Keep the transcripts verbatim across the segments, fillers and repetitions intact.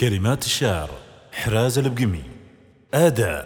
كلمات الشاعر حراز البقمي، أداء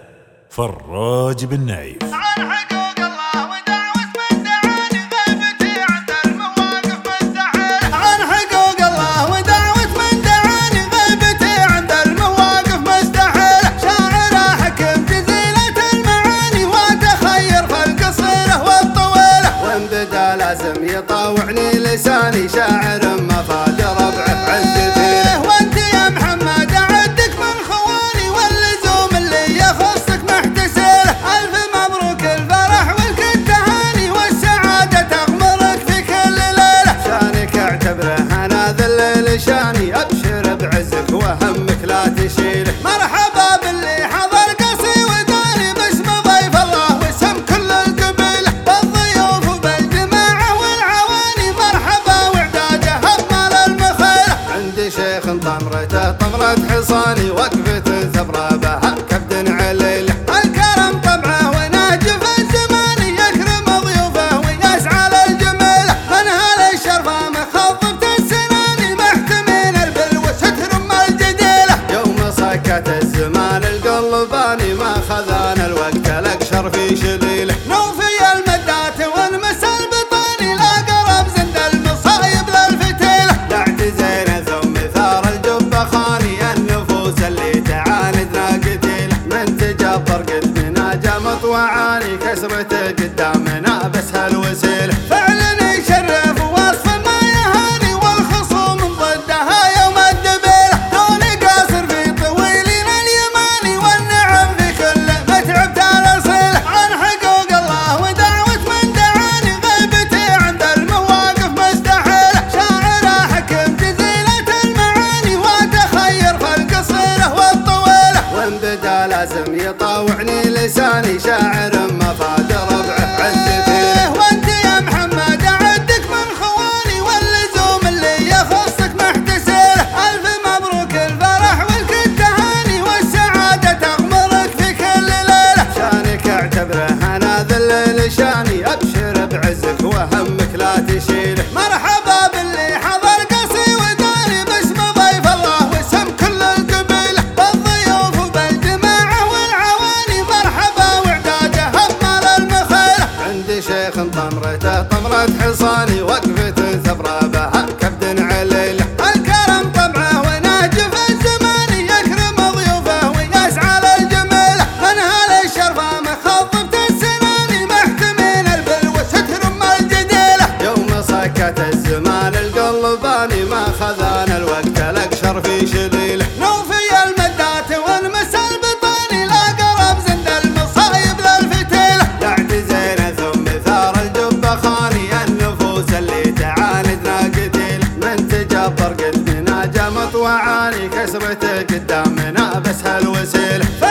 فراج بن نايف. عن حقوق الله ودعوة من دعاني غيبتي عند المواقف مستحيل. عن حقوق الله ودعوة من دعاني غيبتي عند المواقف مستحيل. شاعر حكم جزيلة المعاني وتخير في القصيرة والطويلة، وان بدا لازم يطاوعني لساني. شاعر مفاد ربعه عزتي له، وانت يا محمد اعدك من خواني واللزوم اللي يخصك محتسله. الف مبروك الفرح والكتهاني والسعادة تغمرك في كل ليلة. شانك اعتبره انا ذل لشاني، ابشر بعزك وهمك لا تشيله. مرحبا باللي حضر قصي وداني باسم ضيف الله واسم كل القبيلة، بالضيوف وبالجماعة والعواني. مرحبا وعداده أبطال المخيلة. عندي شيخ طمرته طمرة حصاني، وقفة ثبرة بها كبد عليله. الكرم طبعه وناجف الزمان، يكرم ضيوفه ويسعى للجميلة. من هذا الشرف مخضبة السنان، محتمين البل وستر ام الجديلة. يوم سكت الزمان القلباني، ما خذانا الوقت الاقشر في شليله. نوفي المدات ونمس البطاني، لا قرب زند المصايب للفتيلة. دعت زين ثم ثار الجب خاني، النفوس اللي تعاندنا قتيله. من تجبر قد مناجى مطوعاني، كسرته قدامنا بس هالوسيله. فعلا يشرف وصف ما يهاني، والخصوم ضدها يوم الدبيله. دوني قاصر في طويلين اليماني، والنعم في كل متعب تالاصيله. عن حقوق الله ودعوة من دعاني غيبتي عند المواقف مستحيله. شاعر حكم جزيلة المعاني وتخير في القصيرة والطويلة، وان بدا لازم يطاوعني لساني. شاعر مفاد ربعه عزتي له، وانت يا محمد اعدك من خواني واللزوم اللي يخصك محتسله. الف مبروك الفرح والكتهاني والسعادة تغمرك في كل ليلة. شانك اعتبره انا ذل لشاني، ابشر بعزك وهمك لا تشيله. مرحبا باللي حضر قصي وداني باسم ضيف الله واسم كل القبيلة، بالضيوف وبالجماعة والعواني. مرحبا وعداده أبطال المخيلة. عندي شيخ طمرته طمرة حصاني، وقفة ثبرة بها كبد عليله. الكرم طبعه وناجف الزمان، يكرم ضيوفه ويسعى للجميلة. من هذا الشرف مخضبة السنان، محتمين البل وستر ام الجديلة. يوم سكت الزمان القلباني، ما خذانا الوقت الاقشر في شليله. نوفي المدات ونمس البطاني، لا قرب زند المصايب للفتيلة. دعت زين ثم ثار الجب خاني، النفوس اللي تعاندنا قتيله. من تجبر قد مناجى مطوعاني، كسرته قدامنا بس هالوسيله.